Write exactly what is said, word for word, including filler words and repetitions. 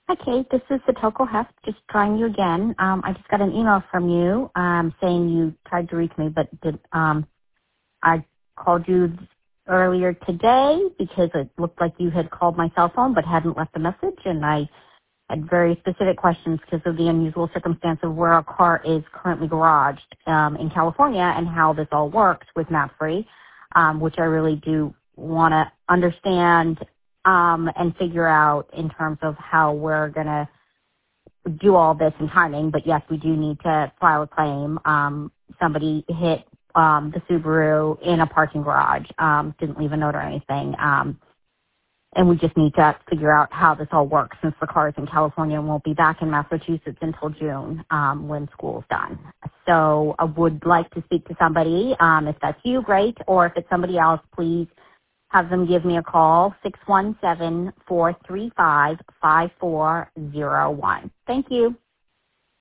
Hi, Kate. This is Satoko Heft, just trying you again. Um, I just got an email from you um, saying you tried to reach me, but did, um, I called you earlier today because it looked like you had called my cell phone but hadn't left a message, and I had very specific questions because of the unusual circumstance of where our car is currently garaged um, in California and how this all works with MapFree, um, which I really do want to understand um, and figure out in terms of how we're going to do all this in timing. But yes, we do need to file a claim. Um, somebody hit um, the Subaru in a parking garage, um, didn't leave a note or anything. Um, and we just need to figure out how this all works since the car is in California and won't be back in Massachusetts until June um, when school's done. So I would like to speak to somebody. Um, if that's you, great. Or if it's somebody else, please have them give me a call, six one seven, four three five, five four zero one. Thank you.